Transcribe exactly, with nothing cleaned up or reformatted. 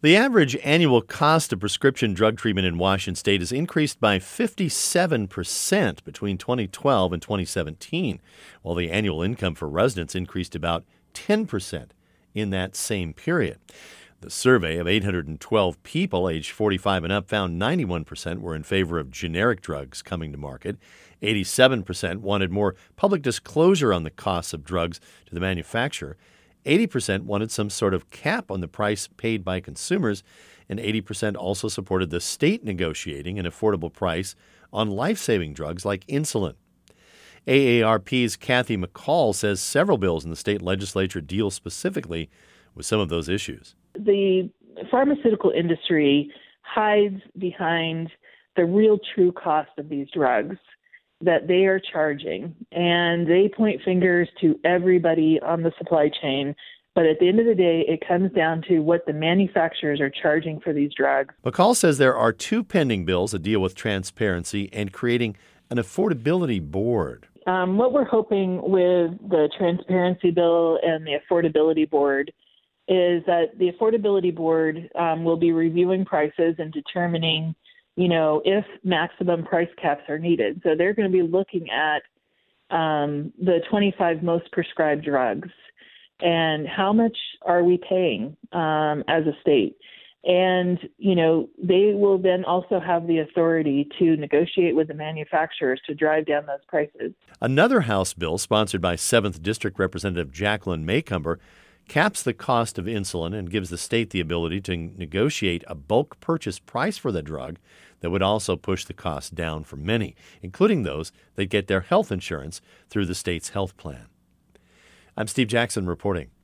The average annual cost of prescription drug treatment in Washington state has increased by fifty-seven percent between twenty twelve and twenty seventeen, while the annual income for residents increased about ten percent in that same period. The survey of eight hundred twelve people aged forty-five and up found ninety-one percent were in favor of generic drugs coming to market. eighty-seven percent wanted more public disclosure on the costs of drugs to the manufacturer. eighty percent wanted some sort of cap on the price paid by consumers, and eighty percent also supported the state negotiating an affordable price on life-saving drugs like insulin. A A R P's Kathy McCall says several bills in the state legislature deal specifically with some of those issues. The pharmaceutical industry hides behind the real true cost of these drugs that they are charging, and they point fingers to everybody on the supply chain. But at the end of the day, it comes down to what the manufacturers are charging for these drugs. McCall says there are two pending bills that deal with transparency and creating an affordability board. Um, what we're hoping with the transparency bill and the affordability board is that the affordability board um, will be reviewing prices and determining, you know, if maximum price caps are needed. So they're going to be looking at um, the twenty-five most prescribed drugs and how much are we paying um, as a state. And, you know, they will then also have the authority to negotiate with the manufacturers to drive down those prices. Another House bill sponsored by seventh District Representative Jacqueline Maycumber caps the cost of insulin and gives the state the ability to negotiate a bulk purchase price for the drug that would also push the cost down for many, including those that get their health insurance through the state's health plan. I'm Steve Jackson reporting.